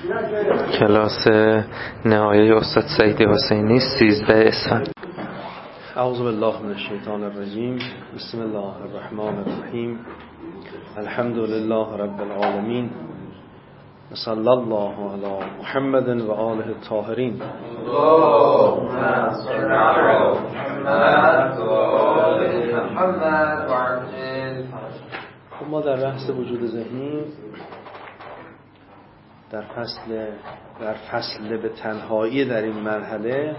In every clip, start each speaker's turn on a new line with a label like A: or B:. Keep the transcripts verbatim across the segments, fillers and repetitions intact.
A: کلاس نهایی استاد سعید حسینی سیزده اسفند.
B: اعوذ بالله من الشیطان الرجیم. بسم الله الرحمن الرحیم. الحمد لله رب العالمین. صلی الله علی محمد و آله الطاهرین. اللهم صل علی محمد و آل محمد و عجل. ما در بحث وجود ذهنی در فصل در فصل به تنهایی در این مرحله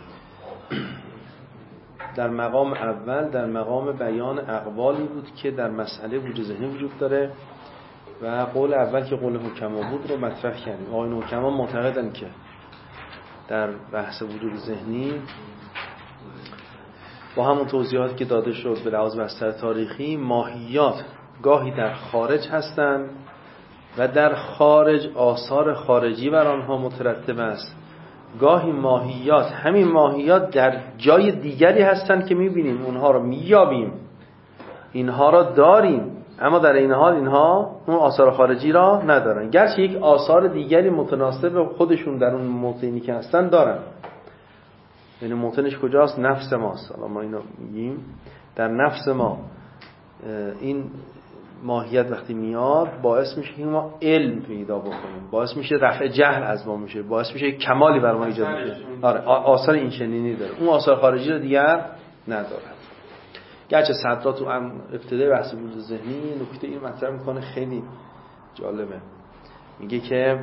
B: در مقام اول در مقام بیان اقوالی بود که در مسئله وجود ذهنی وجود داره و قول اول که قول حکما بود رو مطرح کردیم. آقایون حکما معتقدن که در بحث وجود ذهنی با همون توضیحاتی که داده شد به لحاظ بستر تاریخی ماهیات گاهی در خارج هستند و در خارج آثار خارجی بر آنها مترتب است. گاهی ماهیات همین ماهیات در جای دیگری هستند که میبینیم اونها رو میابیم، اینها را داریم، اما در این حال اینها اون آثار خارجی را ندارن، گرچه یک آثار دیگری متناسب خودشون در اون موطنی که هستن دارن. یعنی موطنش کجاست؟ نفس ماست. حالا ما اینو میگیم در نفس ما این ماهیت وقتی میاد باعث میشه که ما علم پیدا بکنیم، باعث میشه رفع جهل از ما میشه، باعث میشه کمالی بر ما ایجاد میشه. آره آثار این چنینی داره، اون آثار خارجی رو دیگر نداره. گرچه صدرا تو هم ابتدای بحث وجود ذهنی نکته این مطرح میکنه خیلی جالبه. میگه که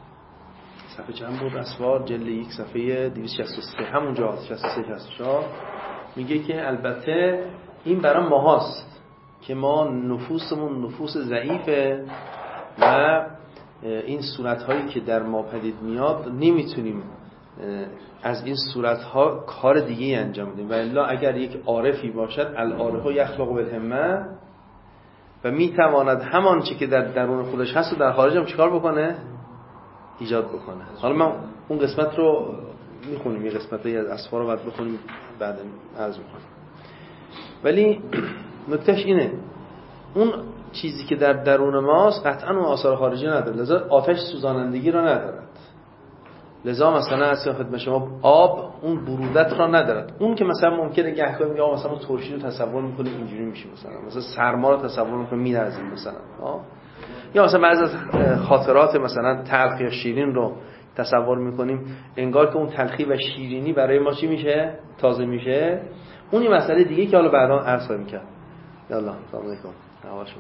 B: صفحه چند بود اسوار جلد یک صفحه دویست و شصت و سه همونجا شصت و سه شصت و چهار میگه که البته این برای ماهاست که ما نفوسمون نفوس ضعیفه و این صورتهایی که در ما پدید میاد نمیتونیم از این صورتها کار دیگه انجام بدیم. و الا اگر یک عارفی باشد العارف یخلق بالهمه و میتواند همان چی که در درون خودش هست و در خارج هم چیکار بکنه؟ ایجاد بکنه. حالا من اون قسمت رو میخونیم، یه قسمتی از اسفار رو بعد بخونیم بعد عرض میکنیم. ولی نکتهش اینه اون چیزی که در درون ماست قطعا اون آثار خارجی نداره، لذا آتش سوزانندگی را ندارد. لذا مثلا از خدمت شما آب اون برودت را ندارد. اون که مثلا ممکنه گهگاهی میگه آقا مثلا ترشی رو تصور میکنیم اینجوری میشه، مثلا مثلا سرما رو تصور میکنیم میلرزیم مثلا ها، یا مثلا بعضی از خاطرات مثلا تلخ یا شیرین رو تصور میکنیم انگار که اون تلخی و شیرینی برای ما چی میشه؟ تازه میشه. اونی مسئله دیگه که حالا بعدا عرض می‌کنم. یالا سلام علیکم. نواشون.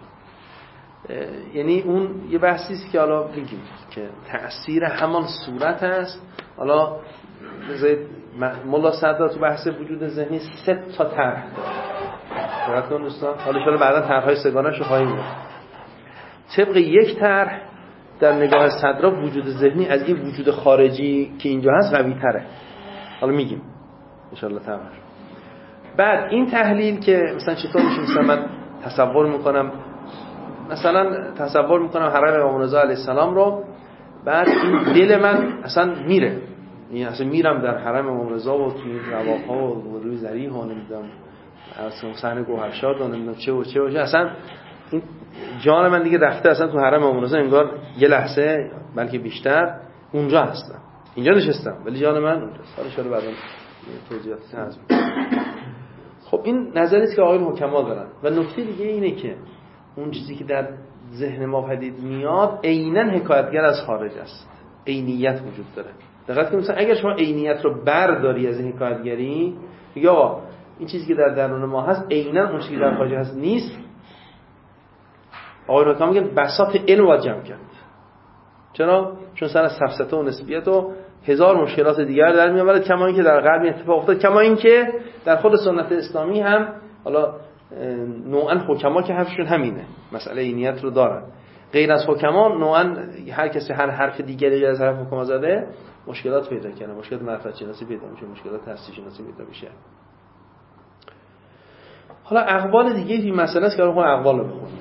B: یعنی اون یه بحثی است که حالا میگیم که تأثیر همان صورت است. حالا بذارید ملا صدرا تو بحث وجود ذهنی سه تا طرح داره. دقت کنید دوستان. حالا ان شاء الله بعدا طرح‌های سگانه‌اش رو خواهیم گفت. طبق یک طرح در نگاه صدرا وجود ذهنی از این وجود خارجی که اینجا هست قوی‌تره. حالا میگیم ان شاء الله طرح. بعد این تحلیل که مثلا چطور میشه، مثلا من تصور میکنم مثلا تصور میکنم حرم امام رضا علیه السلام رو، بعد این دل من اصلا میره، یعنی اصلا میرم در حرم امام رضا و توی رواق‌ها و روی ذریح و نمیدونم اصلا صحن گوهرشاد و نمیدونم چه و چه و چه، اصلا این جان من دیگه رفته اصلا تو حرم امام رضا، انگار یه لحظه بلکه بیشتر اونجا هستم، اینجا نشستم ولی جان من اونجاست. حالا شده بعداً توضیحات هست. خب این نظری است که آقایون حکما دارن. و نکته دیگه اینه که اون چیزی که در ذهن ما پدید میاد عیناً حکایتگر از خارج است، عینیت وجود داره. دقت کنید مثلا اگر شما عینیت رو برداری از این حکایتگری میگه آقا این چیزی که در درون ما هست عیناً اون چیزی که در خارج هست نیست، آقایون حکما میگن بساط علم رو جمع کرد. چرا؟ چون سر سفسطه و نسبیت و هزار مشکلات دیگر در میآورد، کما اینکه در غرب اتفاق افتاد، کما اینکه در خود سنت اسلامی هم حالا نوعا حکما که حرفشون همینه، مسئله عینیت رو دارن. غیر از حکما نوعا هر کسی هر حرف دیگری از حرف حکما زده مشکلات پیدا کنه، مشکلات معرفت شناسی پیدا میشه، مشکلات هستی شناسی پیدا میشه. حالا اقوال دیگه این مسئله است که اون اقوال رو بخونیم.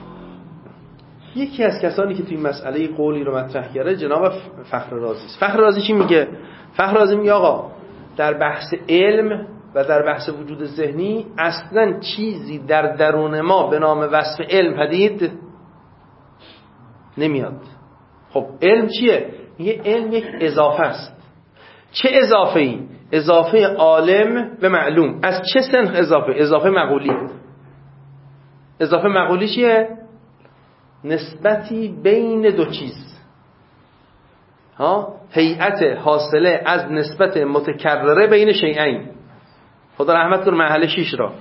B: یکی از کسانی که توی مسئله قولی رو مطرح کرده جناب فخر رازی است. فخر رازی چی میگه؟ فخر رازی میگه آقا در بحث علم و در بحث وجود ذهنی اصلا چیزی در درون ما به نام وصف علم پدید نمیاد. خب علم چیه؟ میگه علم یک اضافه است. چه اضافه ای؟ اضافه عالم به معلوم. از چه سنخ اضافه؟ اضافه مقولی. اضافه مقولی چیه؟ نسبتی بین دو چیز، ها، هیئت حاصله از نسبت متکرره بین شیئین. خدا رحمت کنه مرحله شش را.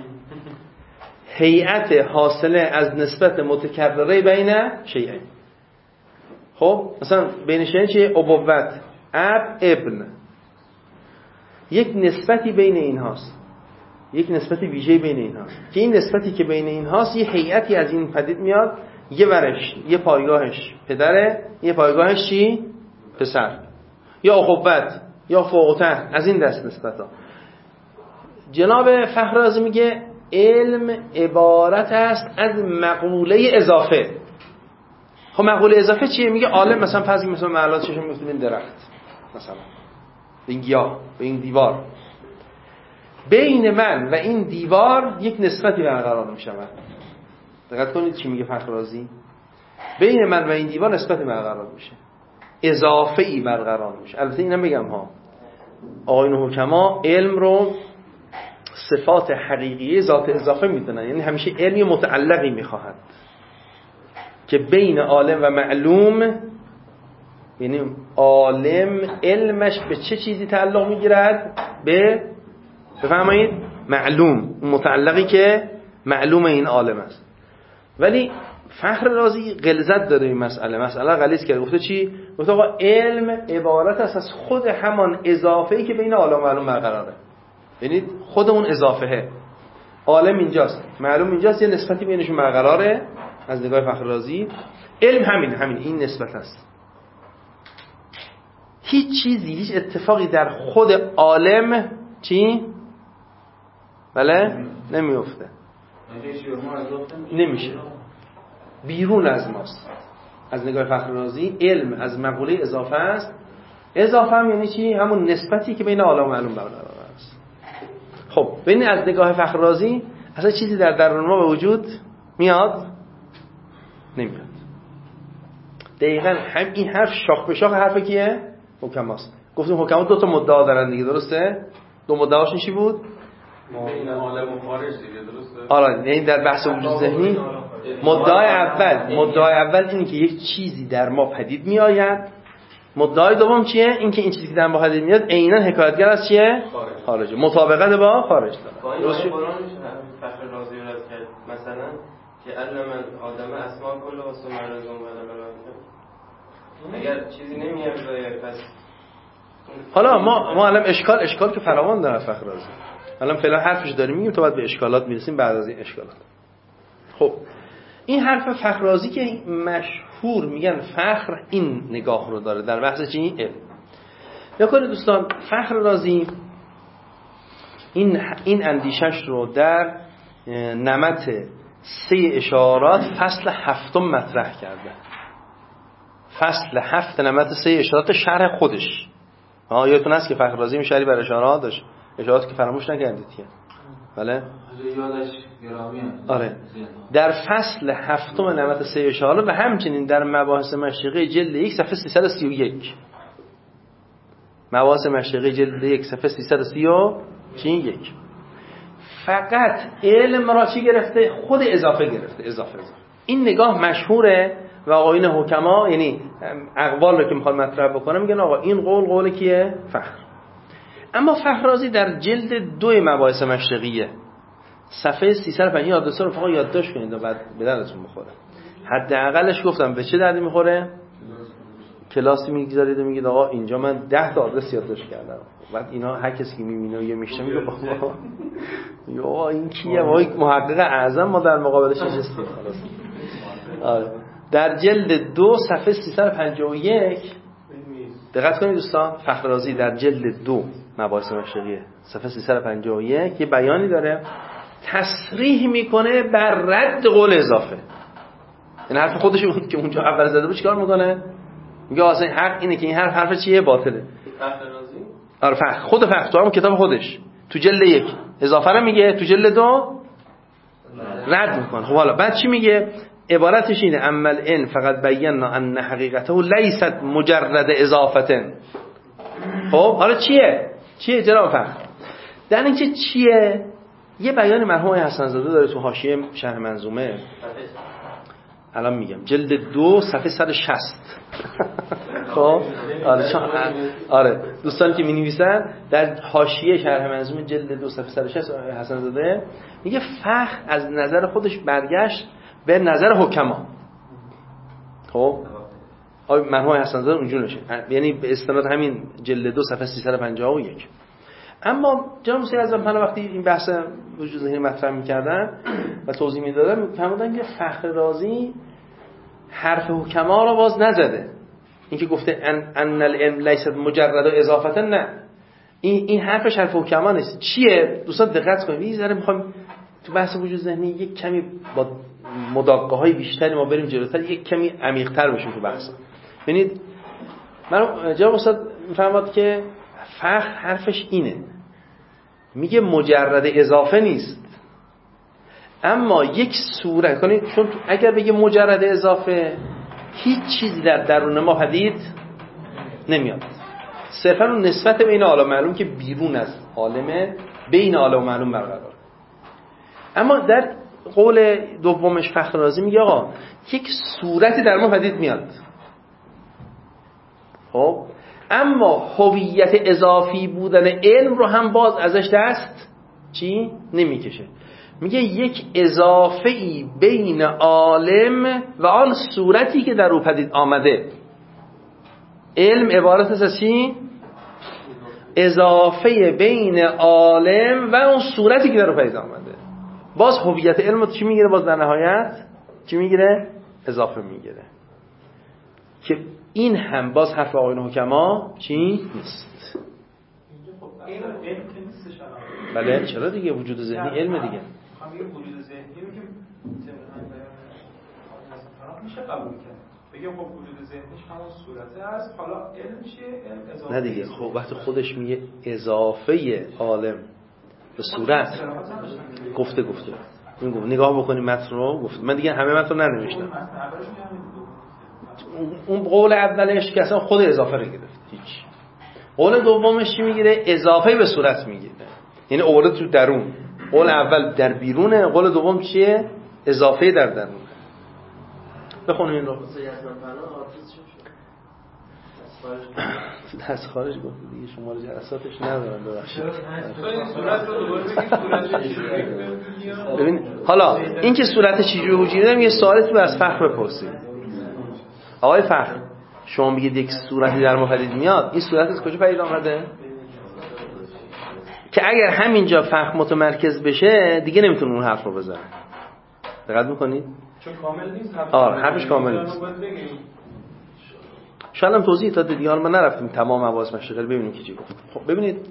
B: هیئت حاصله از نسبت متکرره بین شیئین. خب مثلا بین شیئین چیه؟ ابوت، اب، ابن. یک نسبتی بین اینهاست، یک نسبت ویژه بین اینهاست که این نسبتی که بین اینهاست یه هیئتی از این پدید میاد، یه ورش، یه پایگاهش پدره، یه پایگاهش چی؟ پسر، یا اخوت یا فوق تحت، از این دست نسبتا. جناب فخررازی میگه علم عبارت است از مقوله اضافه. خب مقوله اضافه چیه؟ میگه عالم مثلا فرض کنید مثلا معلومات چشم میفته به این درخت، مثلا به این گیاه، به این دیوار، بین من و این دیوار یک نسبتی برقرار میشود. دقت کنید چی میگه فخررازی؟ بین من و این دیوار نسبتی برقرار میشه، اضافه ای برقرار میشه. البته اینم بگم ها، آقایون حکما علم رو صفات حقیقی ذات اضافه میدونن، یعنی همیشه علمی متعلقی میخواهد که بین عالم و معلوم، یعنی عالم علمش به چه چیزی تعلق میگیرد؟ به بفهمید معلوم، متعلقی که معلوم این عالم است. ولی فخررازی غلظت داره این مسئله، مسئله غلیظ کرده. گفته چی؟ گفته آقا علم عبارت است از خود همان اضافه‌ای که بین عالم و معلوم برقراره. ببینید خود اون اضافهه، عالم اینجاست، معلوم اینجاست، یه نسبتی بینشون برقراره. از نگاه فخررازی علم همین همین این نسبت است. هیچ چیزی، هیچ اتفاقی در خود عالم چی؟ بله؟ نمیفته، نمیشه، بیرون از ماست. از نگاه فخررازی علم از مقوله اضافه است. اضافه هم یعنی چی؟ همون نسبتی که بین عالم و معلوم برقرار است. خب ببین از نگاه فخررازی اصلا چیزی در درون ما به وجود میاد؟ نمیاد. دقیقاً هم این حرف شاخ به شاخ حرف کیه؟ حکماست. گفتیم حکما دو تا مدعا دارن دیگه، درسته؟ دو مدعاشون چی بود؟
C: بین عالم و خارج دیگه، درسته؟
B: آره، یعنی در بحث وجود ذهنی مدعای اول، مدعای اول اینه که یک چیزی در ما پدید میآید. مدعای دوم چیه؟ این که این چیزی که در ما پدید میاد عیناً حکایتگر از چیه؟ خارج. مطابقت با خارج داره.
C: درست شد. قرآن فخررازی رو کرد مثلا که علم آدم اسماء کله و ثم رزقهم و اگر چیزی نمیاد پس
B: حالا ما ما الان اشکال اشکال که فراوان داره فخررازی. الان فعلا حرفش داریم میگیم تا بعد به اشکالات میرسیم بعد از این اشکالات. خب این حرف فخررازی که مشهور میگن فخر این نگاه رو داره در بحث چی؟ علم. بکنید دوستان فخررازی این این اندیشش رو در نمط سه اشارات فصل هفتم مطرح کرده. فصل هفت نمط سه اشارات شرح خودش. آها یادتون هست که فخررازی شرحی بر اشارات داشت، اشارات که فراموش نکردید که بله؟
C: یادش گرامی هست.
B: آره. در فصل هفتم نمط سه اشاره و همچنین در مباحث مشرقی جلد یک صفحه سیصد و سی و یک. مباحث مشرقی جلد یک صفحه سیصد و سی و یک. فقط علم را چی گرفته؟ خود اضافه گرفته، اضافه اضافه. این نگاه مشهوره و آقایون حکما، یعنی اقوال رو که میخواد مطرح بکنه میگن آقا این قول قول کیه؟ فخر. اما فخررازی در جلد دو مباحث مشرقیه صفحه سیصد و پنجاه یادداشت رو فقط یادداشت کنید و بعد به دردتون بخوره. حداقلش گفتم به چه دردی میخوره؟ کلاسی میگذارید و میگید آقا اینجا من ده تا آدرس یادداشت کردم، بعد اینا هر کسی که میبینه و یه میشه میگه بابا یا این کیه؟ ما محقق اعظم ما در مقابلش نشستیم. خلاص آره. در جلد دو صفحه سیصد و پنجاه و یک دقت کنید دوستان، فخررازی در جلد دو مباحث مشرقیه صفحه سیصد و پنجاه و یک یه بیانی داره تصریح میکنه بر رد قول اضافه. این حرف خودش که اونجا اول زده بود چیکار میکنه؟ میگه اصلا حق اینه که این حرف حرف چیه؟ باطله.
C: فخررازی
B: آره فخر خود فخر تو هم کتاب خودش تو جلد یک اضافه رو میگه، تو جلد دو رد میکنه. خب حالا بعد چی میگه؟ عبارتش اینه اما العلم فقط بینا ان حقیقته لیست مجرد اضافه. خب حالا چیه؟ چیه جناب فخر؟ در اینکه چیه؟ یه بیان مرحوم حسن زاده داره تو حاشیه شرح منظومه، الان میگم، جلد دو صفحه صد و شصت. خب آره چون آره دوستانی که می‌نویسن در حاشیه شرح منظومه جلد دو صفحه صد و شصت حسن زاده میگه فخر از نظر خودش برگشت به نظر حکما. خب آره مرحوم حسن زاده اونجوری نشه، یعنی به استناد همین جلد دو صفحه سیصد و پنجاه و یک. اما جناب موسی اعظم پناه وقتی این بحث وجود ذهنی مطرح می‌کردن و توضیح می‌دادن می‌فهمیدن که فخر رازی حرف حکما رو باز نزده. این که گفته ان ان العلم لیست مجرد و اضافه، نه، این این حرفش حرف حکما نیست. چیه دوستان دقت کنید، یه ذره می‌خوام تو بحث وجود ذهنی یک کمی با مداقه‌های بیشتری ما بریم جلوتر، یک کمی عمیق‌تر بشیم تو بحث. ببینید من جناب استاد می‌فهمد که فخر حرفش اینه، میگه مجرد اضافه نیست، اما یک صورت کنید، چون اگر بگه مجرد اضافه هیچ چیزی در درون ما پدید نمیاد، صرفا اون نسبت بین عالم معلوم که بیرون از عالمه بین عالم معلوم برقرار. اما در قول دومش فخر رازی میگه آقا یک صورتی در ما پدید میاد، خب اما هویت اضافی بودن علم رو هم باز ازش دست چی نمیکشه. میگه یک اضافه ای بین عالم و آن صورتی که در او پدید آمده. علم عبارت است از چی؟ اضافه بین عالم و اون صورتی که در او پدید آمده. باز هویت علم رو چی میگیره؟ باز در نهایت چی میگیره؟ اضافه میگیره. که این هم باز حرف آقایون حکما چی نیست.
D: این علم که نیستش.
B: بله چرا دیگه وجود ذهنی علم دیگه.
D: میگم وجود ذهنی رو که میشه قبول کرد. بگم خب وجود ذهنیش همون صورته است، حالا علم چیه؟ علم اضافه.
B: نه دیگه، خب وقتی خودش میگه اضافه عالم به صورت گفته گفته این گفت نگاه بکنی متن رو گفت، من دیگه همه متن رو ننوشتم. اون قول اولش که اصلا خود اضافه رو گرفت، هیچ. قول دومش چی میگیره؟ اضافه به صورت میگیره، یعنی اول تو درون. قول اول در بیرونه، قول دوم چیه؟ اضافه در درون. بخونیم این رو. از خارج گفت دیگه، شماره جلساتش ندارم ببخشید. ببین حالا این که صورت چجوری وجود داره، یه سوالی تو از فخر بپرسید. آقای فخر شما میگید یک صورتی در ما پدید میاد، این صورت از کجا پدید آمده؟ که اگر همینجا فخر متمرکز بشه دیگه نمیتونه اون حرف رو بزنه. دقت میکنید؟
D: چون کامل نیست.
B: آره حرفش کامل نیست. شاید هم توضیح داده دیگه، ما نرفتیم تمام حواس مشغل ببینیم که چی گفت. خب ببینید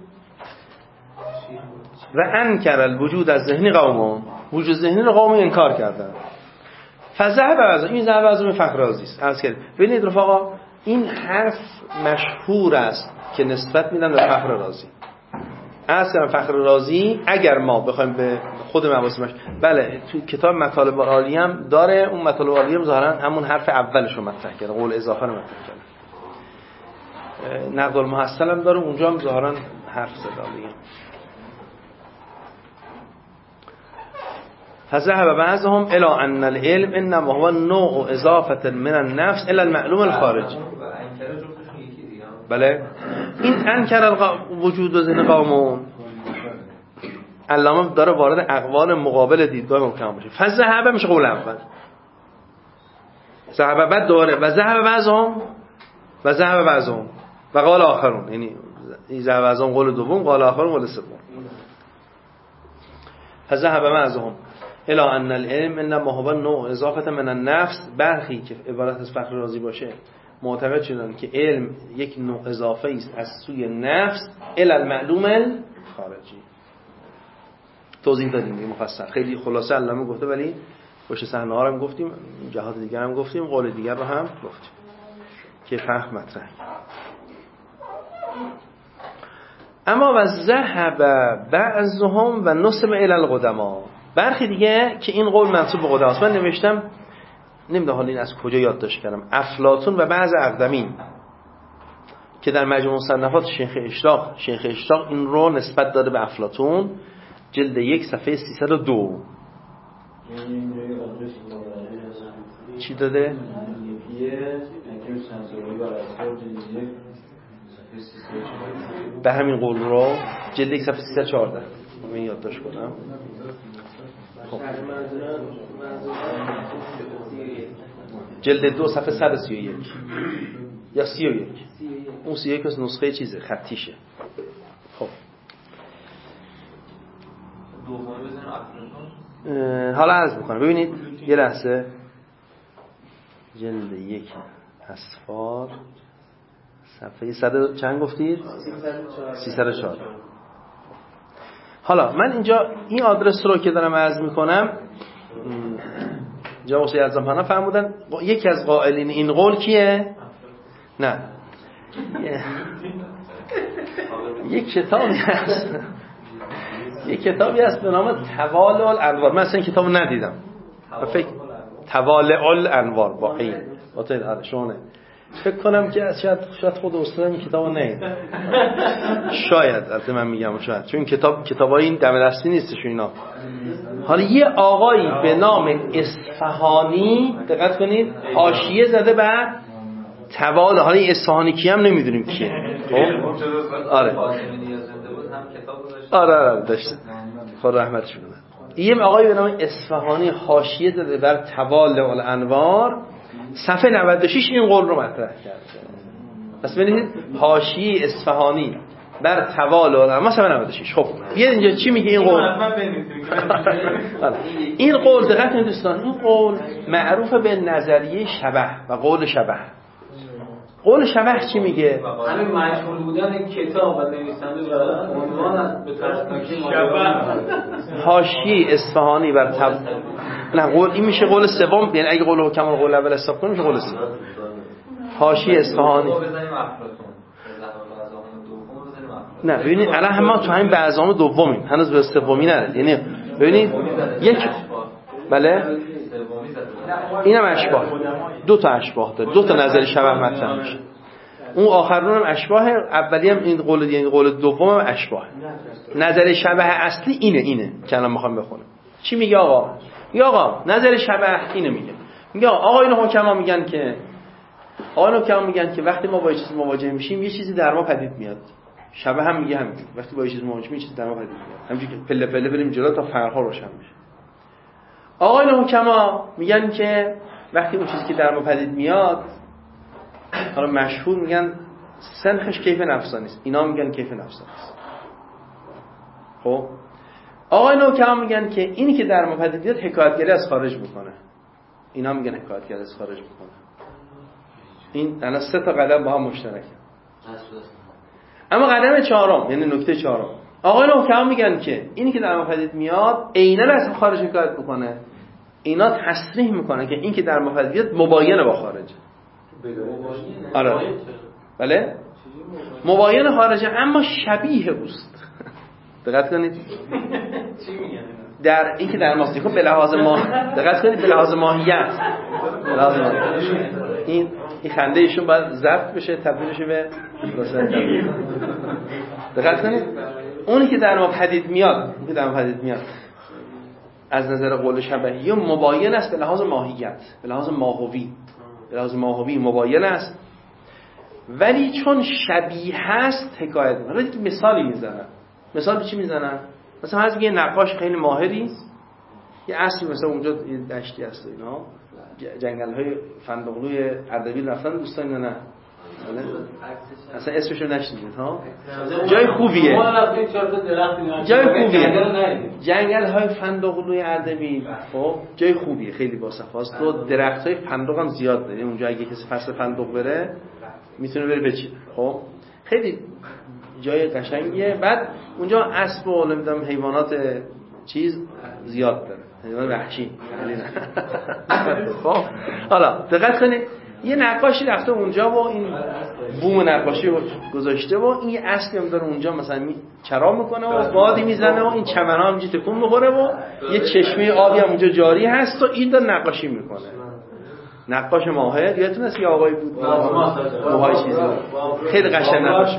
B: و انکر الوجود از ذهنی قوم، وجود ذهنی رو قوم انکار کردن. فذهب از این ذهب از اون فخر رازی است. عرض کردم ببینید رفقا این حرف مشهور است که نسبت میدن به فخر رازی. عرض کردم فخر رازی اگر ما بخوایم به خود مباحثش، بله تو کتاب مطالب عالی هم داره، اون مطالب عالی هم ظاهرا همون حرف اولش رو مطرح کرده، قول اضافه رو مطرح کرده. نقد المحصل هم داره، اونجا هم ظاهرا حرف زده دیگه. فذهب بعضهم الى ان العلم انما هو نوع اضافه من النفس الى المعلوم الخارجی. بله این انکر وجود ذهن قومون علامه داره وارد اقوال مقابل دیدگاه حکم بشه. فذهب میشه قول اول، ذهب بعد داره و ذهب بعضهم و ذهب بعضهم و قال آخرون، یعنی ذهب بعضهم قول دوم، قال آخرون قول سوم. فذهب بعضهم الى ان العلم انما هو نوع اضافه من النفس، برخی که عبارت از فخر رازی باشه معتقد شدن که علم یک نوع اضافه است از سوی نفس الی المعلوم الخارجی. توضیح دادیم مفصل، خیلی خلاصه علامه گفته، ولی پشت صحنه ها هم گفتیم، جهات دیگر هم گفتیم، قول دیگر رو هم گفتیم که فهم مطرح. اما و ذهب بعضهم و نسب الی القدما، برخی دیگه که این قول منسوب به قدما است. من نوشتم نمیدونم حالا این از کجا یادداشت کردم، افلاطون و بعض اقدمین که در مجموع مصنفات شیخ اشراق شیخ اشراق این رو نسبت داده به افلاطون، جلد یک صفحه سیصد و دو. چی داده؟ به همین قول رو جلد یک صفحه سیصد و چهارده من یادداشت کنم. خب. جلد دو صفحه صد و سی و یک یا سی و یک، اون سی و یک از نسخه چیزه خطیشه. خب حالا عرض میکنم ببینید یه لحظه. جلد یک اصفار صفحه صد چند گفتید؟ سیصد و چهار. حالا من اینجا این آدرس رو که دارم عرض میکنم، جا واسه یزدانپنا فرمودن یکی از قائلین این قول کیه؟ نه یک کتابی هست یک کتابی هست به نام توالع الانوار. من اصلا این کتابو ندیدم، فکر توالع الانوار با این با تو این شونه فکر کنم که شاید شاید خود استادم این کتابو ندیده، شاید البته من میگم شاید، چون این کتاب کتابای این دم دستی نیستش اینا. حالا یه آقایی به نام اصفهانی دقت کنید حاشیه زده به توالع. حالا این اصفهانی کی هم نمیدونیم کیه. خب آره آره آره داشته خدا رحمتش کنه. یه آقایی به نام اصفهانی حاشیه زده بر توالع الانوار، صفحه نود و شش این قول رو مطرح کرده. پس ببینید حاشیه اصفهانی بر توالع الانوار صفحه نود و شش. خب بیا اینجا چی میگه این قول؟ این قول دقت کنید دوستان، این قول معروف به نظریه شبح و قول شبح. قول شبح چی میگه؟
E: همین مشهور بودن کتاب و نویسنده و عنوان به طرف شبح.
B: حاشیه اصفهانی بر تب نه قول این میشه قول سوم، یعنی اگه قول حکم قول اول حساب کنیم میشه قول سوم. حاشیه اصفهانی نه ببینید الان ما تو همین بعضام دومیم، هنوز به سومی نرسید. یعنی ببینید یک بله اینم اشباح، دو تا اشباح داره، دو تا نظر شبح مطرح میشه. اون آخرون هم اشباح، اولی هم این قول دیگه، قول دوم هم اشباح. نظر شبح اصلی اینه اینه که الان میخوام بخونم. چی میگه آقا؟ یا آقا نظر شبح اینو میگه. میگه آقا اینو حکما میگن که آقا اینو حکما میگن که وقتی ما با یه چیزی مواجه میشیم یه چیزی در ما پدید میاد. شبح هم میگه همین، وقتی با یه چیزی مواجه میشیم چیزی در ما پدید میاد. همینجوری که پله پله بریم جلو تا فرق‌ها روشن بشه. آقایان حکما میگن که وقتی اون چیزی که در ما پدید میاد، حالا مشهور میگن سنخش کیف نفسانی است، اینا میگن کیف نفسانی است. خب آقایان حکما میگن که اینی که در ما پدید میاد حکایتگری از خارج میکنه، اینا میگن حکایتگری از خارج میکنه. این الان سه تا قدم با هم مشترکه. اما قدم چهارم یعنی نکته چهارم، آقایان حکما میگن که اینی که در ما پدید میاد عیناً از خارج حکایت میکنه. اینا تصریح میکنه که این که در ما پدید میاد مباینه با خارج. آره بله مباینه خارجه اما شبیه اوست. دقت کنید
E: چی میگن
B: در این که در ماست به لحاظ ما دقت کنید به لحاظ ماهیت به لحاظ ماهیت این این خنده ایشون باید ضبط بشه تبدیل بشه به دقت کنید اونی که در ما پدید میاد اون که در ما پدید میاد از نظر قول شبهی مباین است به لحاظ ماهیت، به لحاظ ماهوی، به لحاظ ماهوی مباین است، ولی چون شبیه هست حکایت میکنه. حالا مثالی میزنن. مثال چی میزنن؟ مثلا هست یه نقاش خیلی ماهری یه اصل مثلا اونجا یه دشتی هست و اینا جنگل های فندقلوی اردبیل رفتن دوستان نه نه اصلا اسمش رو نشنیدید ها؟ جای خوبیه، جای خوبیه، جنگل های فندقلوی اردبیل. خب جای خوبیه، خیلی باصفاست و درخت های فندق هم زیاد داره. اونجا اگه کسی فصل فندق بره میتونه بره بچینه. خب خیلی جای قشنگیه. بعد اونجا اسب و نمیدونم حیوانات چیز زیاد داره، حیوان وحشی. خب حالا دقت کنید یه نقاشی رفته اونجا و این بوم نقاشی رو گذاشته و این یه اصلی هم داره اونجا مثلا می چرا میکنه و بادی میزنه و این چمن‌ها همینجوری تکون میخوره و یه چشمه آبی هم اونجا جاری هست و این داره نقاشی میکنه. نقاش ماهر، یادتون هست یه آقایی بود موهای چیزی خیلی قشنگ نقاشی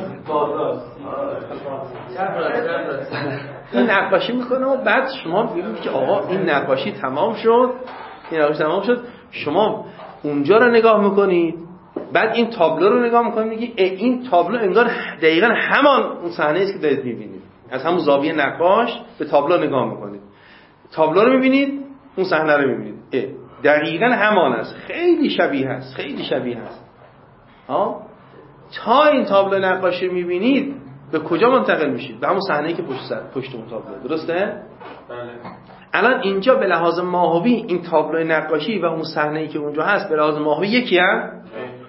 B: این نقاشی میکنه و بعد شما میگید که آقا این نقاشی تمام شد، این نقاشی تمام شد، شما اونجا رو نگاه میکنید، بعد این تابلو رو نگاه میکنید، میگی این تابلو انگار دقیقاً همان اون صحنه است که دارید میبینید. از همون زاویه نقاش به تابلو نگاه میکنید، تابلو رو میبینید، اون صحنه رو میبینید، دقیقاً همان است، خیلی شبیه است، خیلی شبیه است. ها تا این تابلو نقاشی میبینید به کجا منتقل میشید؟ به همون صحنه‌ای که پشت سر پشت اون تابلو، درسته؟
C: بله.
B: الان اینجا به لحاظ ماهوی این تابلو نقاشی و اون صحنه‌ای که اونجا هست به لحاظ ماهوی یکی هست،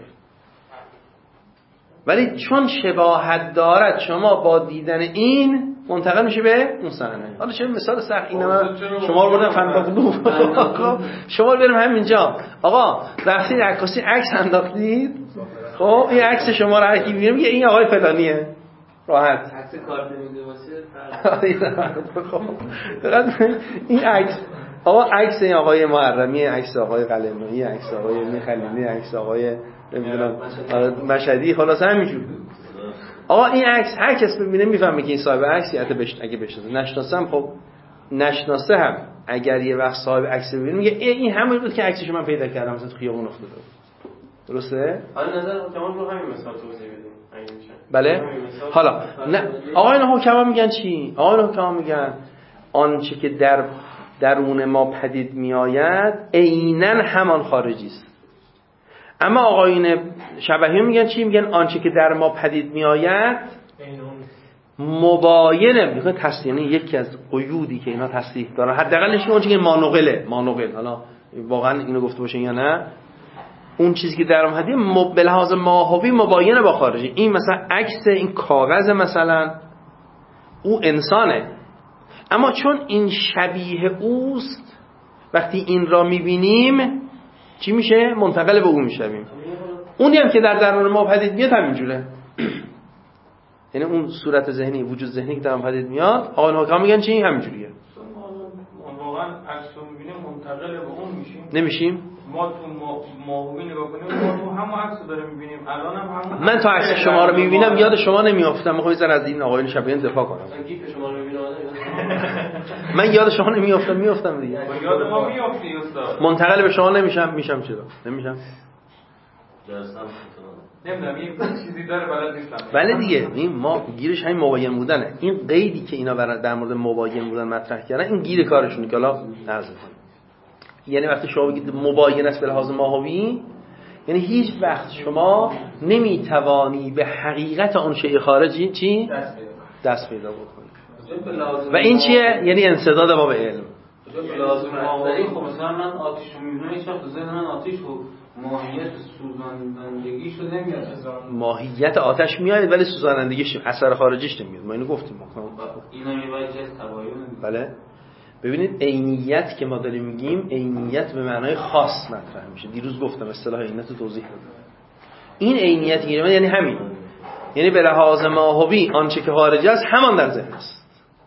B: ولی چون شباهت دارد شما با دیدن این منتقل میشه به اون صحنه. حالا چه مثال سخت اینه، من شما رو بردم فندقلو شما رو بریم همینجا، آقا رفتید عکاسی عکس انداختید، خب این عکس شما رو هر کی میبینه میگه این آقای فلانیه، راحت
E: عکس کارت نمیده واسه
B: خب این عکس، آقا عکس این آقای محرمی، عکس آقای قلمرویی، عکس آقای میخلیلی، عکس آقای نمیدونم مشهدی، خلاص همینجور. آقا این عکس هر کس ببینه میفهمه که این صاحب عکسی، حتی بش... اگه بشناسه، نشناسم خب نشناسه هم اگر یه وقت صاحب عکس ببینه میگه این همون بود که عکسشو من پیدا کردم مثلا تو خیابون افتاده. درسته؟
C: حالا نظر حکما رو همین مثال توضیح بدیم اگه میشه.
B: بله؟ حالا نه آقایان حکما میگن چی؟ آقایان حکما میگن آنچه که در درون ما پدید میآید عیناً همان خارجی است. اما آقایون شبهی میگن چی؟ میگن آنچه که در ما پدید میآید مباینه، میگن تصدیق، یعنی یکی از قیودی که اینا تصدیق دارن حداقلش اون چیزی که مانوقله، مانوقل، حالا واقعا اینو گفته باشه یا نه، اون چیزی که در ما پدید به لحاظ ماهوی مباینه با خارجی. این مثلا عکس این کاغذ مثلا او انسانه، اما چون این شبیه اوست وقتی این را میبینیم چی میشه؟ منتقل به اون میشویم. اونی هم که در درون ما پدید میاد همینجوره. یعنی اون صورت ذهنی، وجود ذهنی که در ما پدید میاد، آقایون حکام میگن چی؟ همینجوریه.
D: واقعا عکس رو میبینیم منتقل به اون میشیم؟
B: نمیشیم؟
D: ما تو ماهوی نگاه کنیم ما تو همون عکس رو داریم میبینیم. الان هم همون
B: من تا عکس شما رو میبینم یاد شما نمیافتم، میخوام یه ذره از این آقایون شبیه‌این دفاع کنم.
C: گیف شما رو میبینم
B: من یاد شما نمیافتم، میافتم دیگه.
D: یاد ما میافتی استاد.
B: منتقل به شما نمیشم، میشم چرا؟ نمیشم.
D: نمیدونم یه چیزی داره بلد نیستم.
B: بله دیگه، این ما گیرش همین مباین بودنه. این قیدی که اینا در مورد مباین بودن مطرح کردن این گیر کارشونه که حالا نازل کنم. یعنی وقتی شما بگید مباین است به لحاظ ماهوی، یعنی هیچ وقت شما نمیتوانی به حقیقت اون شیء خارجی چی؟ دست پیدا بکنید. و این چیه؟ یعنی انسداد ما به علم.
E: لازم ماهوی. خب مثلا من آتش رو میبینم، هیچ وقت ذهن من آتش رو ماهیت سوزاندگیشو نمیاد.
B: ماهیت آتش میاد ولی سوزانندگیش اثر خارجیش نمیاد. ما اینو گفتیم.
E: اینا میباید جز تباین.
B: بله. ببینید عینیت که ما داریم میگیم عینیت به معنای خاص مطرح میشه. دیروز گفتم اصطلاح عینیت رو توضیح دادم. این عینیت که یعنی همین، یعنی به لحاظ ماهوی آنچه که خارجی است همان در ذهن است،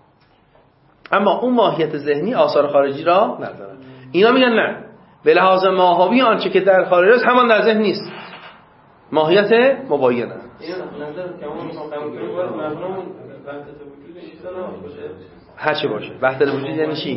B: اما اون ماهیت ذهنی آثار خارجی را نداره. اینا میگن نه، به لحاظ ماهوی آنچه که در خارج است همان در ذهن نیست، ماهیت مباینه است.
C: این نظر که اون مقام کنیم باید مفهوم وحدت وجود این چیزا نباشه.
B: هر چه باشه وحدت وجود یعنی چی؟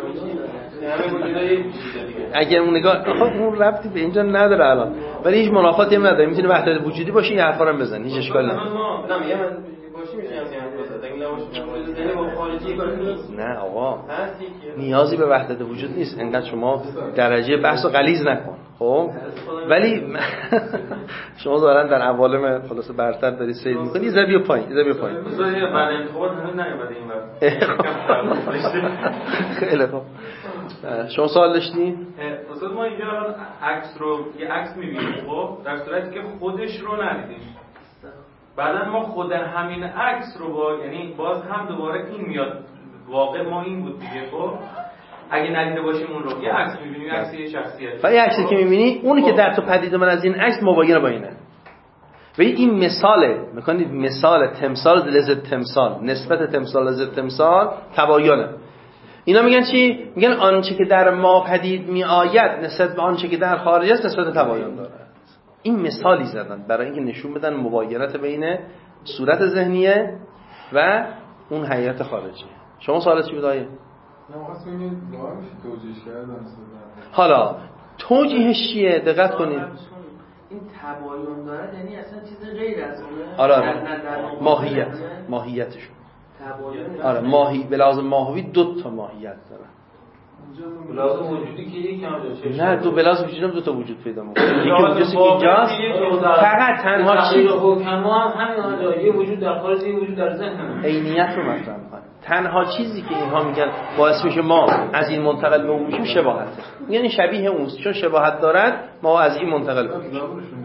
C: همه وجودای یک چیز دیگه.
B: اگه اون نگاه اون ربطی به اینجا نداره الان، ولی هیچ منافاتی هم نداره. میتونه وحدت وجودی باشه، این حرفا رو بزن، هیچ اشکالی نداره.
C: نه میگم باشه میشه از این حرف اگه نباشه وجود ذهنی با خارجی کاری نیست.
B: نه آقا
C: هست یکی
B: نیازی به وحدت وجود نیست، انقدر شما درجه بحثو غلیظ نکن. خب ولی شما ظاهرا در عوالم خلاص برتر داری سیر می‌کنی. یه بیا پایین، یه بیا پایین.
D: مثلا بعد انتخابات هنوز نیومده این وقت.
B: خیلی خوب. شما سوال داشتین؟
D: استاد ما اینجا عکس رو یه عکس می‌بینیم، خب در صورتی که خودش رو ندیدیم، بعدا ما خود همین عکس رو با یعنی باز هم دوباره این میاد واقع ما این بود دیگه. خب اگه ندیده باشیم اون رو یه عکس می‌بینیم، یه عکس یه شخصیت،
B: و یه عکسی که می‌بینی اونی که در تو پدید من از این عکس مباینه با اینه. و این مثاله، می‌کنید مثال تمثال لذت تمثال، نسبت تمثال لذت تمثال تباینه. اینا میگن چی؟ میگن آنچه که در ما پدید می آید نسبت به آنچه که در خارج است نسبت تباین دارد. این مثالی زدن برای اینکه نشون بدن مباینت بین صورت ذهنیه و اون هیئت خارجی. شما سوالت چی بود آیه؟
F: نه واسه این واه میشه توجیهش کردن.
B: حالا توجیهش چیه؟ دقت کنید.
G: این تباین دارد یعنی اصلا چیز غیر از اونه.
B: آره آره. ماهیت ماهیتشون. آره ماهی به لحاظ ماهوی دو تا ماهیت داره.
E: به لحاظ وجودی که یک کم
B: نه دو به لحاظ وجودی هم دو تا وجود پیدا می‌کنه. یکی وجودی که اینجاست فقط تنها چیز
E: حکما هم همین آجا یه وجود در خارج یه وجود در ذهن
B: عینیت رو مطرح می‌کنه. تنها چیزی که اینها میگن باعث میشه ما از این منتقل به اون میشیم شباهته. یعنی شبیه اونست چون شباهت دارد ما از این منتقل میشیم.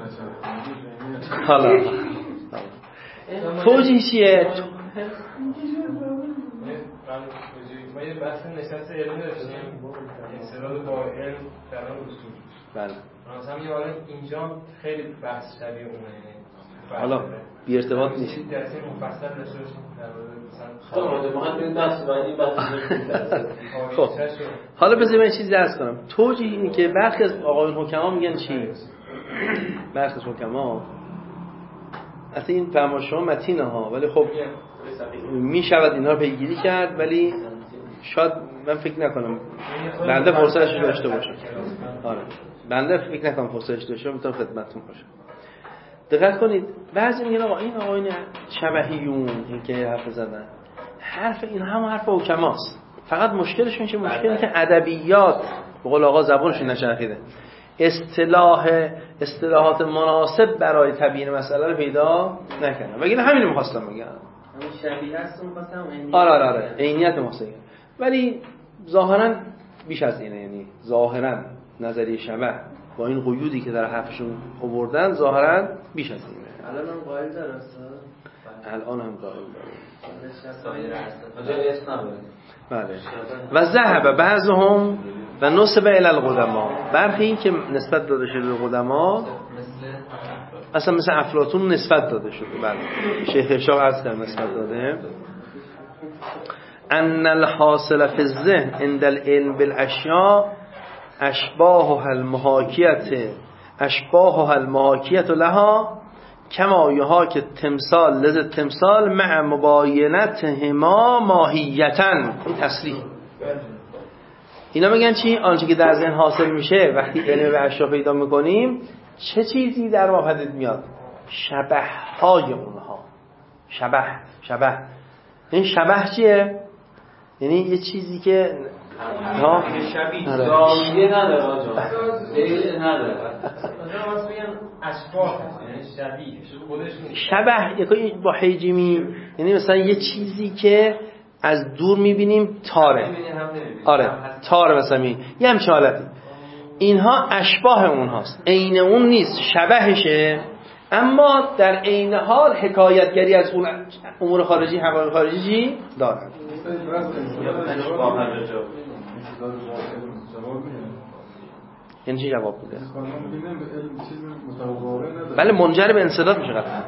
B: حالا توجیه چیه؟
C: ما یه بحث نشست علمی داشتیم انسراد با علم در آن اصول.
B: بله
C: مثلا میگه حالا اینجا خیلی بحث شبیه اونه.
B: حالا بی ارتباط نیست.
C: چیزی در این مفصل داشته باشیم در مورد مثلا
E: خب ما همین بحث بعدی بحث
B: خب حالا بذار من چیزی عرض کنم. توجیه اینه که برخی از آقایون حکما میگن چی؟ برخی از حکما اصلا این فهم شما متینه ها ولی خب میشود اینا رو پیگیری کرد ولی شاید من فکر نکنم بنده فرصتش داشته باشم. آره بنده فکر نکنم فرصتش داشته باشم میتونم خدمتتون باشم. دقت کنید بعضی میگن آقا این آقایون شبحیون این که حرف زدن حرف این هم حرف حکماست فقط مشکلشون چه مشکلی که ادبیات به قول آقا زبونشون نچرخیده اصطلاح اصطلاحات مناسب برای تبیین مسئله رو پیدا نکردن وگرنه همین رو می‌خواستم بگم
G: همین شبیه است می‌خواستم عینیت
B: آره آره آره عینیت محسن ولی ظاهرا بیش از اینه یعنی ظاهرا نظریه شبه با این قیودی که در حرفشون آوردن ظاهرا بیش از اینه.
G: الان هم قائل داره استاد
B: الان هم قائل
G: داره
B: بله و ذهب بعضهم و نسب الی القدما برخی این که نسبت داده شده به قدما اصلا مثل افلاطون نسبت داده شده بله شیخ هشام عرض کرد نسبت داده ان الحاصل فی الذهن عند العلم بالاشیاء اشباهها المحاکیت اشباهها المحاکیت لها کما یحاکی تمثال لذ تمثال مع مباینتهما ماهیتا. این تصریح اینا میگن چی؟ آنچه که در ذهن حاصل میشه وقتی علم به اشیا پیدا میکنیم چه چیزی در ما پدید میاد؟ شبه های اونها. شبه شبه این شبه چیه؟ یعنی یه چیزی که ها
E: شبیه زاویه نداره آجا دلیل نداره
C: مثلا واسه میگن اشباح یعنی شبیه خودش
B: شبه با حیجیمی یعنی مثلا یه چیزی که از دور میبینیم تاره آره تاره مثلا می یه همچه حالتی اینها اشباه اونهاست عین اون نیست شبهشه اما در عین حال حکایتگری از اون امور خارجی حقایق خارجی دارن. یعنی چی جواب بوده؟ بله منجر به انسداد میشه قطعا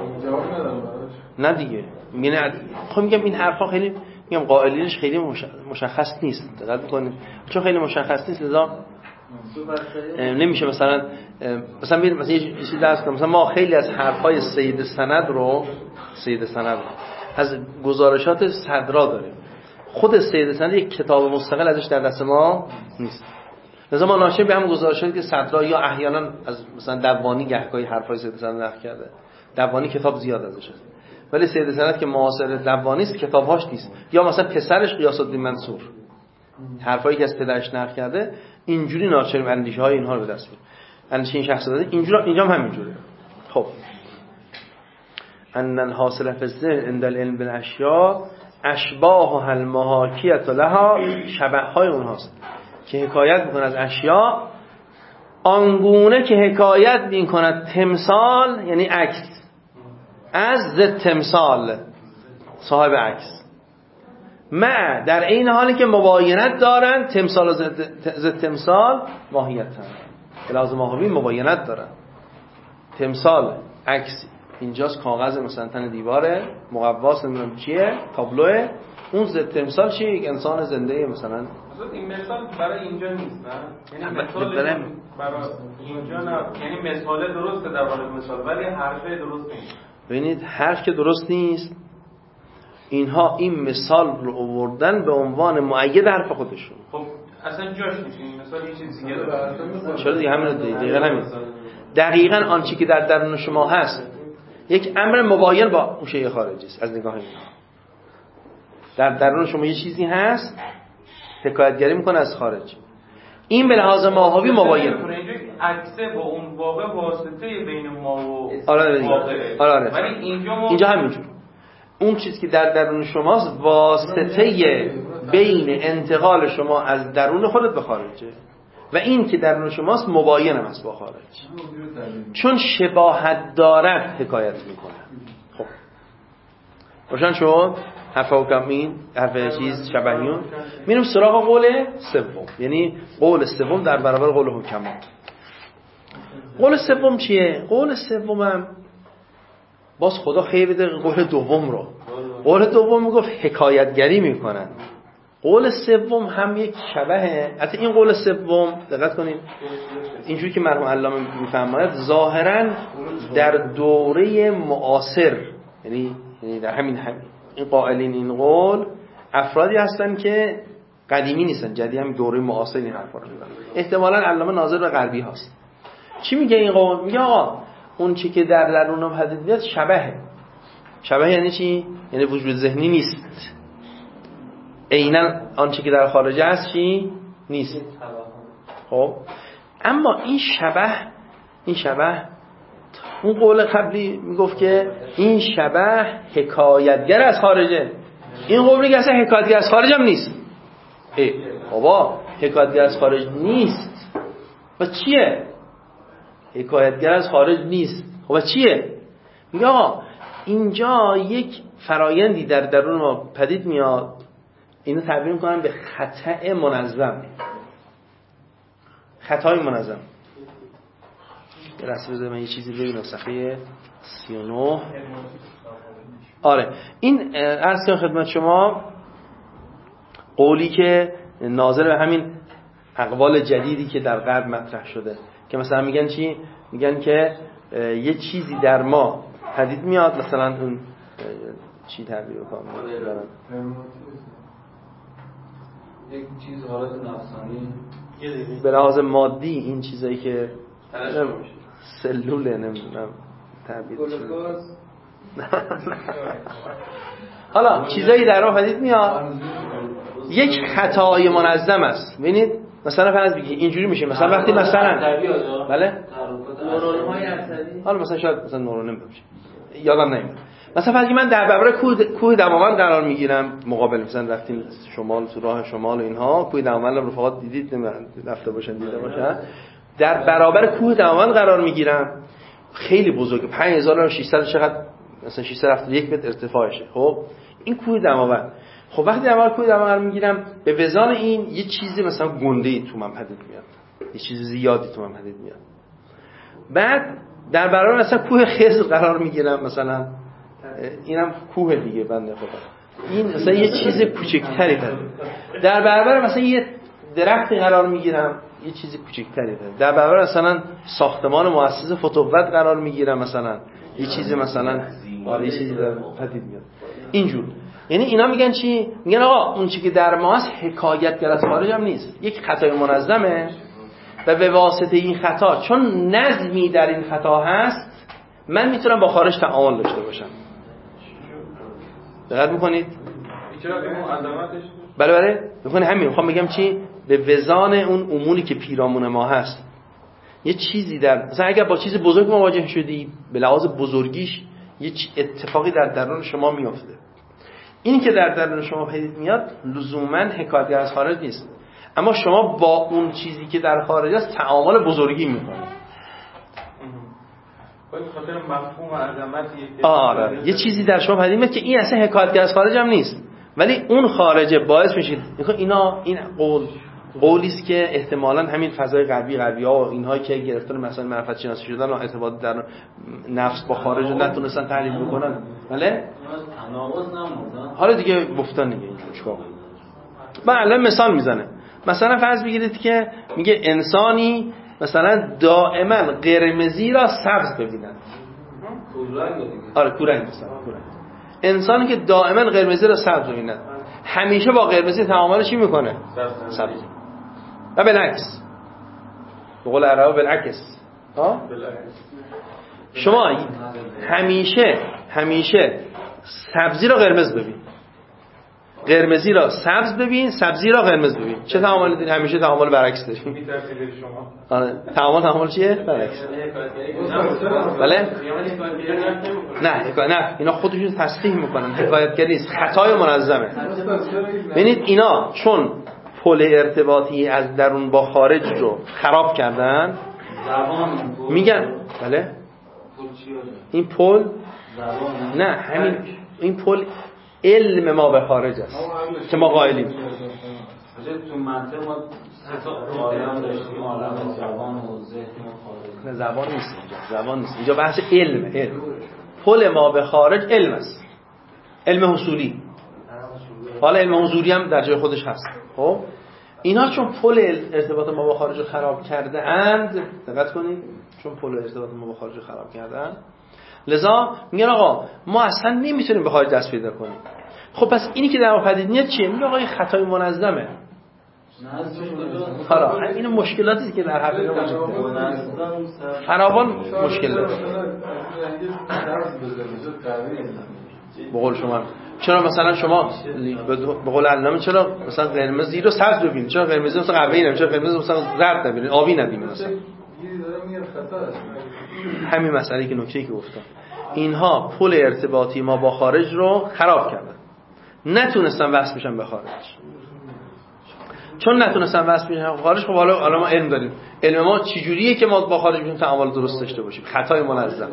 B: نه دیگه میگه خب میگم این حرفا خیلی میگم قائلینش خیلی مشخص نیست دقت کنید چون خیلی مشخص نیست لذا نمیشه مثلا مثلا ببین مثلا یه چیزی درس کنم مثلا ما خیلی از حرفای سید سند رو سید سند رو از گزارشات صدرا داریم خود سید سند یک کتاب مستقل ازش در دست ما نیست لذا ما ناشر به هم گزارشاتی که صدرا یا احیانا از مثلا دوانی گهگاهی حرفای سید سند نقل کرده دوانی کتاب زیاد ازش هست ولی سید سند که معاصر دوانی است کتاب‌هاش نیست یا مثلا پسرش غیاث الدین منصور حرفایی که از پدرش نقل کرده اینجوری ناچار اندیشه‌های اینها رو به دست میاره اندیشه این شخص داده اینجوری اینجا هم همینجوره. خب ان الحاصل فی الذهن عند العلم بالاشیاء اشباهها المحاکیه لها شبه‌های اونهاست که حکایت میکنه از اشیاء آنگونه که حکایت میکند تمثال یعنی عکس از ضد تمثال صاحب عکس ما در این حالی که مباینت دارن تمثال و ضد تمثال ماهیت هم به لحاظ ماهوی مباینت دارن تمثال عکسی اینجاست کاغذ مثلا تن دیواره، مقواس نمیدونم چیه، تابلوه، اون ضد تمثال چیه؟ یک انسان زنده مثلا.
D: این مثال برای اینجا نیست نه؟ یعنی مثال برای اینجا نه، یعنی مثال درسته در واقع مثال، ولی حرفه درست نیست.
B: ببینید حرف که درست نیست، اینها این مثال رو آوردن به عنوان مؤید حرف خودشون.
D: خب اصلا جاش نیست این مثال یه چیز دیگه داره.
B: چرا دیگه همین دقیقاً همین. دقیقاً آنچه که در درون شما هست یک امر مباین با اون شیء خارجی است از نگاه اینها. در درون شما یه چیزی هست حکایتگری میکنه از خارج. این به لحاظ ماهوی مباین
D: عکسه با اون واقع واسطه بین ما و
B: آره
D: واقع.
B: آره آره.
D: ولی اینجا ما
B: اینجا همینجور اون چیزی که در درون شماست واسطه بین انتقال شما از درون خودت به خارجه و این که درون شماست مباین هم است با خارج، چون شباهت دارد حکایت میکنه. خب روشن شد؟ حرف حکم این حرف چیز شبهیون. میریم سراغ قول سوم، یعنی قول سوم در برابر قول حکما. قول سوم چیه؟ قول سومم باز خدا خیلی بده قول دوم رو. قول دوم میگفت حکایتگری میکنن. قول سوم هم یک شبهه. حتی این قول سوم دقت کنید اینجوری که مرحوم علامه میفرماید ظاهرا در دوره معاصر، یعنی یعنی در همین همین این قائلین این قول افرادی هستن که قدیمی نیستن، جدید هم دوره معاصر این حرفا رو میزنن. احتمالاً علامه ناظر به غربی هاست. چی میگه این قول؟ میگه آقا اون چی که در درون پدید میاد شبهه. شبه یعنی چی؟ یعنی وجود ذهنی نیست. عیناً آنچه که در خارج هست چی؟ نیست. خب اما این شبه این شبه اون قول قبلی میگفت که این شبه حکایتگر از خارجه. این قول میگه اصلا حکایتگر از خارج هم نیست. ای بابا حکایتگر از خارج نیست و چیه؟ حکایتگر از خارج نیست خب و چیه؟ میگه آقا اینجا یک فرایندی در درون ما پدید میاد، اینو تعبیر میکنن به خطأ منظم. خطای منظم. یه رسم بذاره من یه چیزی ببینم صفحه سی و نه. آره این عرض کنم خدمت شما قولی که ناظر به همین اقوال جدیدی که در غرب مطرح شده که مثلا میگن چی؟ میگن که یه چیزی در ما پدید میاد، مثلا اون چی تعبیر بکنم
E: یک چیز حالت نفسانی
B: به لحاظ مادی، این چیزایی که سلوله نمیدونم تعبیر حالا چیزایی در ما پدید میاد یک خطای منظم است. ببینید مثلا فرض بگید اینجوری میشه، مثلا وقتی مثلا بله
G: نورون‌های عصبی،
B: حالا مثلا شاید مثلا نورون باشه یادم نمیاد، مثلا فرض من در برابر کوه کوه دماوند قرار میگیرم مقابل، مثلا رفتیم شمال تو راه شمال و اینها، کوه دماوند رفقات دیدید نمیدونم رفته باشن دیده باشن، در برابر کوه دماوند قرار میگیرم، خیلی بزرگه، پنج هزار و ششصد چقدر مثلا ششصد و هفتاد و یک متر ارتفاعشه. خب این کوه دماوند، خب وقتی در برابر کوه دماوند قرار میگیرم به وزان این یه چیزی مثلا گنده‌ای تو من پدید میاد، یه چیز زیادی تو من پدید میاد. بعد در برابر مثلا کوه خضر قرار میگیرم، مثلا اینم کوه دیگه بنده خدا، این مثلا یه چیز کوچکتری داره. در برابر مثلا یه درختی قرار میگیرم، یه چیز کوچکتری داره. در برابر مثلا ساختمان مؤسسه فتووت قرار میگیرم، مثلا یه چیز مثلا آره یه چیزی داره پدید میاد. اینجور یعنی اینا میگن چی؟ میگن آقا اون چیزی که در ماست حکایتگر از خارج هم نیست، یک خطای منظمه و به واسطه این خطا چون نظمی در این خطا هست من میتونم با خارج تعامل داشته باشم. دقت میکنید؟ بله بله میخوام همین میخوام بگم چی؟ به وزان اون اموری که پیرامون ما هست یه چیزی در مثلا اگر با چیز بزرگ مواجه شدی به لحاظ بزرگیش یه اتفاقی در درون شما میفته. این که در درون شما پدید میاد لزوما حکایت از خارج نیست، اما شما با اون چیزی که در خارج است تعامل بزرگی میکنید.
D: به خاطر مفهوم عظمت
B: آره یه چیزی در شما پدید میاد که این اصلا حکایت از خارج هم نیست، ولی اون خارجه باعث میشه اینا این قول قولی است که احتمالاً همین فضای غربی غربی‌ها و اینهایی که گرفتار مسائل معرفت شناسی شدن و ارتباط در نفس با خارج رو نتونستن تحلیل بکنن. بله؟
E: تناقض نموندن.
B: حالا دیگه گفتن دیگه چیکار کنیم. من الان مثال میزنه. مثلا فرض بگیرید که میگه انسانی مثلا دائما قرمزی را سبز ببیند.
E: کورنگ دیگه.
B: آره کورنگ مثلا کورنگ. انسانی که دائما قرمزی را سبز ببیند همیشه با قرمزی تعامل چی میکنه؟ سبز. و بالعکس. به قول عربا بالعکس. ها؟ شما همیشه همیشه سبزی را قرمز ببین. قرمزی را سبز ببین، سبزی را قرمز ببین. چه تعاملی دارید؟ همیشه تعامل برعکس دارید.
D: می‌ترسید شما.
B: آره، تعامل تعامل چیه؟ برعکس. بله؟ نه، حکایت نه، اینا خودشون تصحیح میکنن. حکایتگری است، خطای منظمه. ببینید اینا چون پل ارتباطی از درون با خارج رو خراب کردن، میگن بله؟ این پل نه، همین این پل علم ما به خارج است که ما قائلیم.
E: تو منطق ما سه تا عالم داشتیم، عالم زبان و ذهن و خارج.
B: نه زبان نیست اینجا، زبان نیست اینجا، بحث علم. علم پل ما به خارج علم است، علم حصولی. حالا علم حضوری هم در جای خودش هست. خب اینا چون پل ارتباط ما با خارج رو خراب کرده اند، دقت کنید، چون پل ارتباط ما با خارج رو خراب کردن، لذا میگن آقا ما اصلا نمیتونیم به خارج دست پیدا کنیم. خب پس اینی که در ما پدید میاد چیه؟ میگه آقا این خطای منظمه. حالا این مشکلاتی که در حقیقت وجود داره فراوان مشکل داره. به قول شما چرا مثلا شما به قول علامه چرا مثلا قرمزی رو سبز ببینید، چرا قرمزی مثلا قهوه‌ای نمیشه، چرا قرمزی مثلا زرد نبینید، آبی نبینید مثلا. همین مسئله که نکته‌ای که گفتم، اینها پل ارتباطی ما با خارج رو خراب کردن، نتونستن وصل بشن به خارج. چون نتونستن وصل بشن به خارج، خب حالا حالا ما علم داریم. علم ما چجوریه که ما با خارج میتونیم تعامل درست داشته باشیم؟ خطای منظم.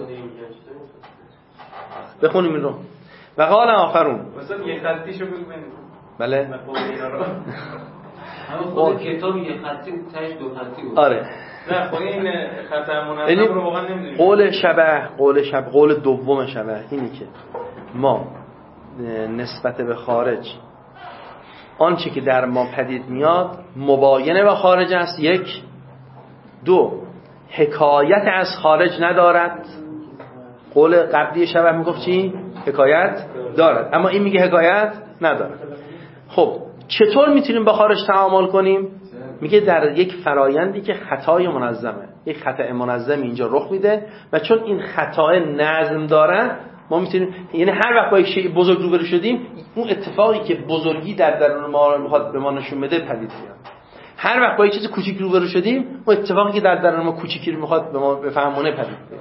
B: بخونیم این رو. و قال آخرون
D: مثلا یه خطیشو بگو ببینید.
B: بله
D: من خود اینا رو
E: همون خود کتاب یه خطی تاش دو خطی بود.
B: آره
D: نه خود این خطا منظم رو واقعا نمیدونیم.
B: قول شبه قول شب قول دوم شبه اینی که ما نسبت به خارج آنچه که در ما پدید میاد مباینه با خارج است. یک دو حکایت از خارج ندارد. قول قبلی شبه میگفت چی؟ حکایت دارد، اما این میگه حکایت ندارد. خب چطور میتونیم با خارج تعامل کنیم؟ میگه در یک فرایندی که خطای منظمه، یک خطا منظم اینجا رخ میده و چون این خطای نظم داره ما میتونیم، یعنی هر وقت با یک شیء بزرگ روبرو شدیم اون اتفاقی که بزرگی در درون ما میخواد به ما نشون بده پدید میاد. هر وقت با یک چیز کوچیک روبرو شدیم اون اتفاقی که در درون ما کوچیکی رو میخواد به ما بفهمونه پدید میاد.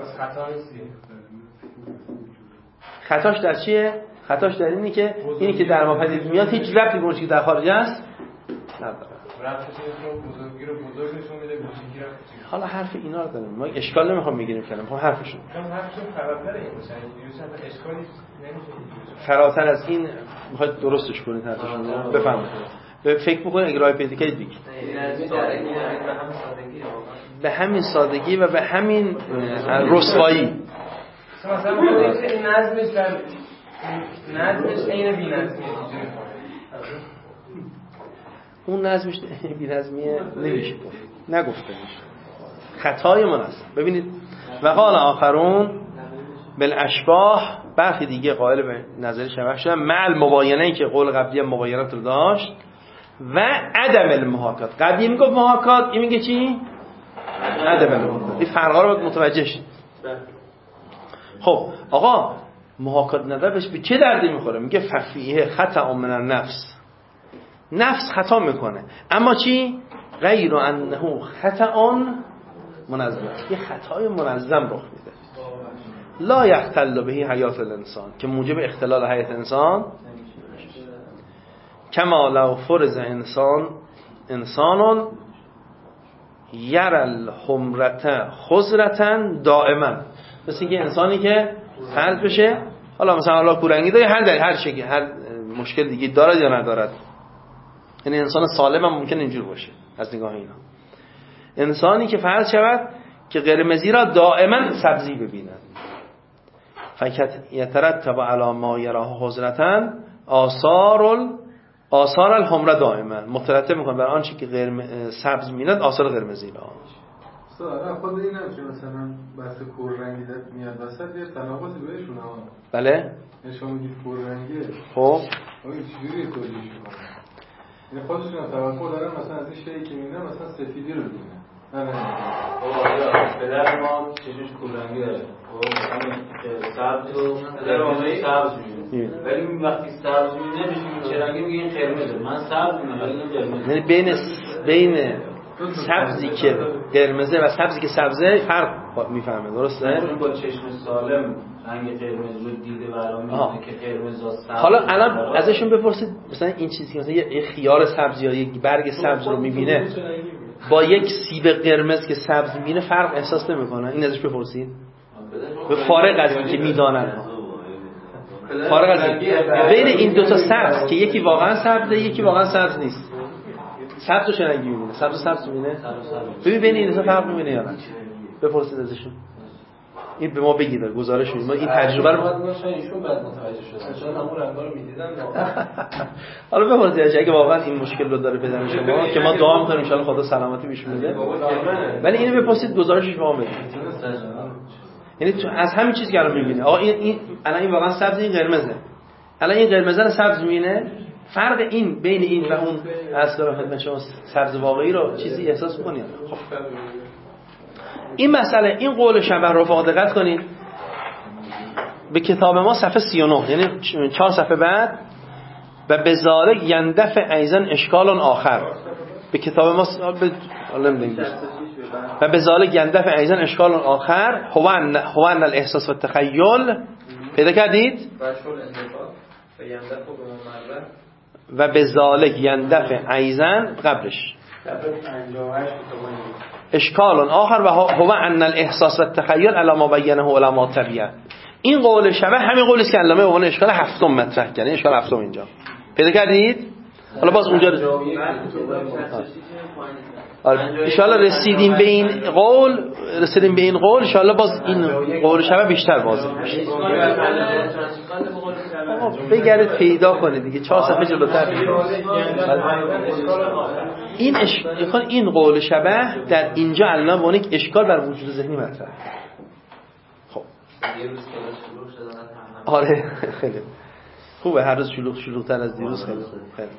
B: خطاش در چیه؟ خطاش در اینی که اینی که در ما پدید میاد هیچ ربطی به اون چیزی که در خارج است نداره.
F: ربطش اینه که بزرگی رو بزرگ نشون میده، کوچیکی رو کوچیک.
B: حالا حرف اینا رو داریم، ما اشکال نمیخوام بگیریم کلام، میخوام حرفشون.
F: چون حرفشون فراتر این باشه، یوسف اشکالی نمیشه.
B: فراتر از این میخواید درستش کنید حرفشون. بفهمید. به فکر بکنید اگه راه پیدا کنید بگید. به همین سادگی و به همین رسوایی.
C: مثلا این نظمش در نظمش عین بی‌نظمیه.
B: اون نظمش بی‌نظمیه نمیشه گفت، نگفته میشه، خطای من است. ببینید و قال آخرون بالاشباح، برخی دیگه قائل به نظر شبه شدن مع المباینه‌ای که قول قبلی مباینت رو داشت و عدم المحاکات. قبلی میگفت محاکات، این میگه چی؟ عدم المحاکات. این فرقا رو باید متوجه شید. خب آقا محاکات ندارش به چه دردی میخوره؟ میگه ففیه خطا من النفس، نفس خطا میکنه، اما چی؟ غیر انه خطا منظم، یه خطای منظم رخ میده. لا یختل به حیات الانسان، که موجب اختلال حیات انسان، کما لو فرض انسان انسانون یر الحمرة خضرة دائما، مثل اینکه انسانی که فرض بشه حالا مثلا حالا کورنگی داره، هر در هر شکلی هر مشکل دیگه دارد یا ندارد، یعنی انسان سالم هم ممکن اینجور باشه از نگاه اینا. انسانی که فرض شود که قرمزی را دائما سبزی ببیند، فقط یترتب علی ما یراه حزنتن آثار ال آثار الحمره دائما، مترتب میکنه بر آنچه که قرمز سبز میبیند آثار قرمزی را.
H: سوال خود این هم که مثلا بحث کوررنگی میاد وسط یه تناقضی بهشون ها.
B: بله
H: شما میگید کوررنگیه، خب این چجوری توجیهش میکنه؟ یعنی خودشون توقع دارن مثلا از این شیئی که میبینن مثلا سفیدی رو ببینن. نه نه
E: آره پدر ما چشمش کوررنگی داره، خب همین که سبز رو پدر واقعی سبز میبینه، ولی وقتی سبز میبینه بهش چه رنگی میگه این قرمزه، من سبز میبینم ولی این قرمزه.
B: یعنی بین بین سبزی که قرمزه و سبزی که سبزه فرق میفهمه، درسته؟
E: چون با چشم سالم رنگ قرمز رو دیده و الان میدونه که قرمز ها سبز.
B: حالا الان ازشون بپرسید مثلا این چیزی که مثلا یه خیار سبز یا یک برگ سبز رو میبینه با یک سیب قرمز که سبز میبینه فرق احساس نمیکنه؟ این ازش بپرسید. به فارغ از اینکه میدونن، فارغ از این بین این دو تا سبز که یکی واقعا سبزه یکی واقعا سبز نیست، سبز چه رنگی میبینه؟ سبز سبز میبینه؟ ببین بین این دو تا فرق میبینه یا نه؟ بپرسید ازشون. این به ما بگید، گزارش میدیم ما این تجربه رو
F: ایشون بعد متوجه شدن چون همون رنگا رو میدیدن.
B: حالا بپرسید اگه واقعا این مشکل رو داره بدن شما که ما دعا می‌کنیم ان شاء الله خدا سلامتی بهش میده، ولی اینو بپرسید گزارشش به ما بدید. یعنی تو از همین چیزی که الان می‌بینی آقا این این الان این واقعا سبز این قرمزه، الان این قرمزه رو سبز می‌بینه، فرق این بین این و اون اصلا خدمت شما سبز واقعی رو چیزی احساس می‌کنید؟ خب این مسئله این قول شبه رو فقط دقت کنید به کتاب ما صفحه سی و نه، یعنی چهار صفحه بعد، و به ذالک یندفع ایضا اشکال آخر. به کتاب ما و به ذالک یندفع ایضا اشکال آخر هو ان هو ان الاحساس و التخیل. پیدا کردید؟ و به ذالک یندفع ایضا قبلش اشکال آخر و هو ان الاحساس و التخیل علی ما بینه علماء طبیعه. این قول شبه همین قولی است که علامه به عنوان اشکال هفتم مطرح کرد، اشکال هفتم اینجا پیدا کردید. حالا باز اونجا ان شاء الله رسیدیم به این قول، رسیدیم به این قول ان شاء الله باز این قول شبه بیشتر واضح میشه. بگردید پیدا کنید دیگه، چهار صفحه جلوتر این اش... این قول شبه در اینجا علامه به عنوان یک اشکال بر وجود ذهنی مطرح. خب آره خیلی خوبه، هر روز شلوغ شلوغ‌تر از دیروز. خیلی خیلی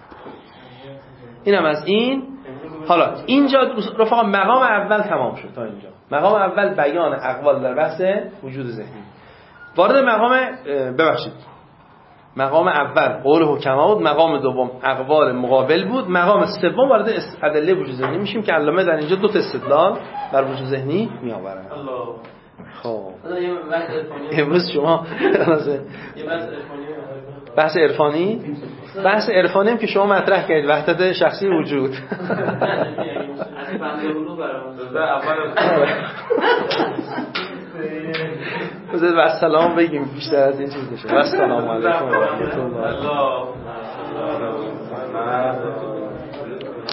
B: اینم از این. حالا اینجا رفقا مقام اول تمام شد. تا اینجا مقام اول بیان اقوال در بحث وجود ذهنی. وارد مقام ببخشید مقام اول قول حکما بود، مقام دوم اقوال مقابل بود، مقام سوم وارد ادله وجود ذهنی میشیم که علامه در اینجا دو تا استدلال بر وجود ذهنی میآورن. خب امروز شما بحث عرفانی بحث عرفانی هم که شما مطرح کردید، وحدت شخصی وجود. بذارید و سلام بگیم بیشتر از این چیز بشه. و سلام علیکم و رحمت الله.